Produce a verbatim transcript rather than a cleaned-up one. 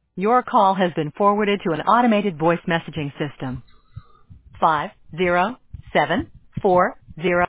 Your call has been forwarded to an automated voice messaging system. Five zero seven four zero